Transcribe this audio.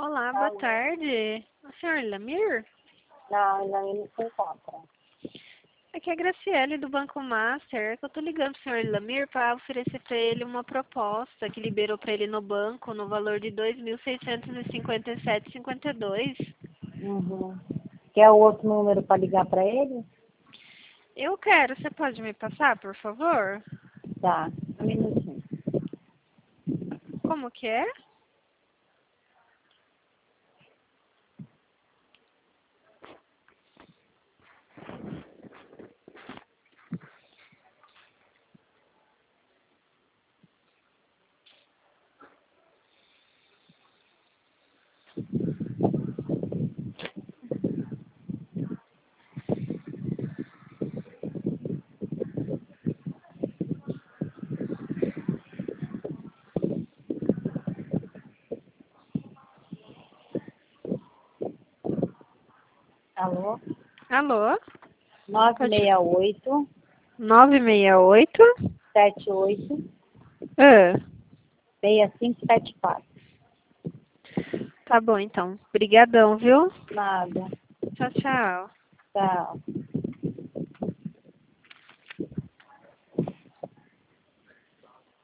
Olá, boa Alô? tarde. O senhor Lamir? Não, ainda não se encontra. Aqui é a Graciele do Banco Master. Eu tô ligando pro senhor Lamir para oferecer para ele uma proposta que liberou para ele no banco no valor de 2.657,52. Uhum. Quer o outro número para ligar para ele? Eu quero, você pode me passar, por favor? Tá, um minutinho. Como que é? Alô? Alô? Pode... 968 968? 78 Ah, 6574. tá bom então. Obrigadão, viu? Nada. Tchau, tchau. Tchau.